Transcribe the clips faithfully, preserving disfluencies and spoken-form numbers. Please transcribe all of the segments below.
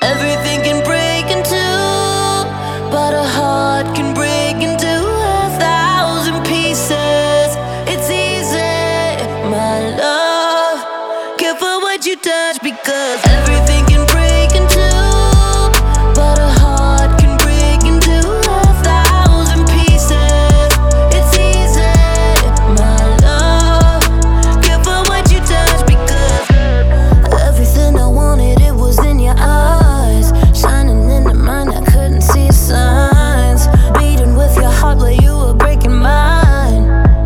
Everything can break in two, but a heart can break into a thousand pieces. It's easy, my love. Careful what you touch, because everything can break in two, but a heart can break into a thousand pieces. It's easy, my love. Careful what you touch, because everything I wanted, it was in your eyes, shining in the mind, I couldn't see signs, beating with your heart while you were breaking mine.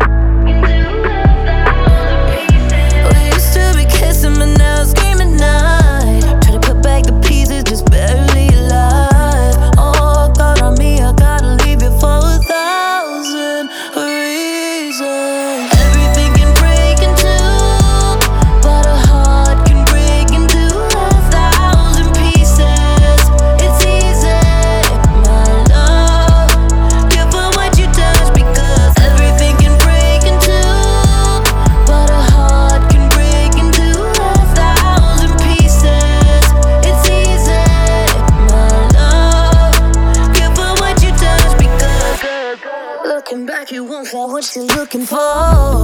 We used to be kissing, but now it's game at night. Try to put back the pieces, just barely alive. Oh, God on me, I gotta leave you for a thousand reasons. Everything can break in two, but a heart can break into a thousand pieces. It's easy, my love. Careful what you touch, because everything can break in two, but a heart can break into a thousand pieces. It's easy, my love. Careful what you touch, because looking back, you won't find what you're looking for.